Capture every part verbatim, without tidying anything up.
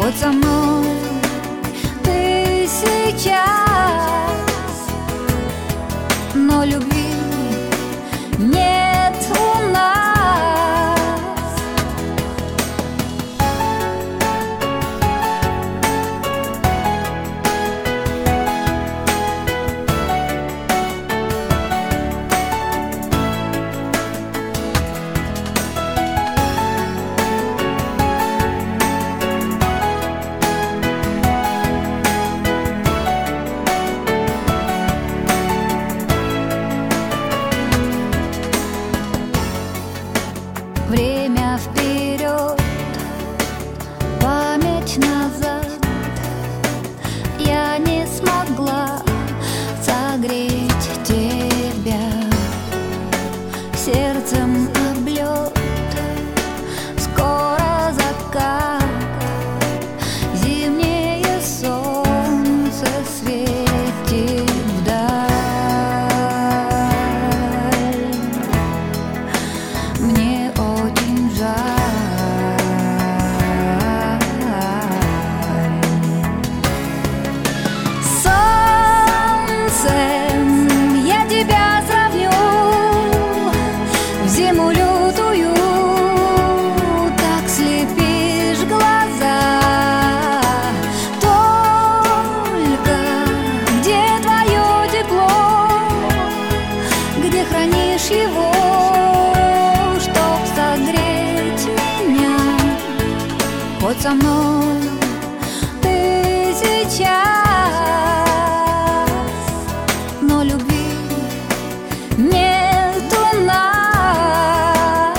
хоть со мной ты сейчас, но любви нет у нас. Время вперед, память назад. Я не смогла согреть тебя, сердцем облет, скоро закат, зимнее солнце светит вдаль. Мне очень жаль. Солнцем я тебя сравню, в зиму лютую так слепишь глаза. Только где твое тепло, где хранишь его, хоть со мной ты сейчас, но любви нет у нас.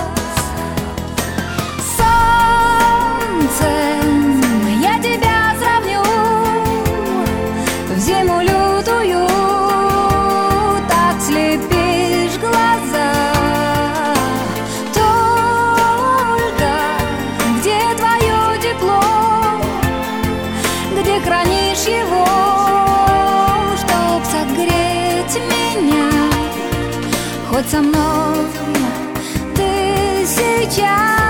Солнцем я тебя сравню, в зиму лютую так слепишь глаза. Где хранишь его, чтоб согреть меня, хоть со мной ты сейчас.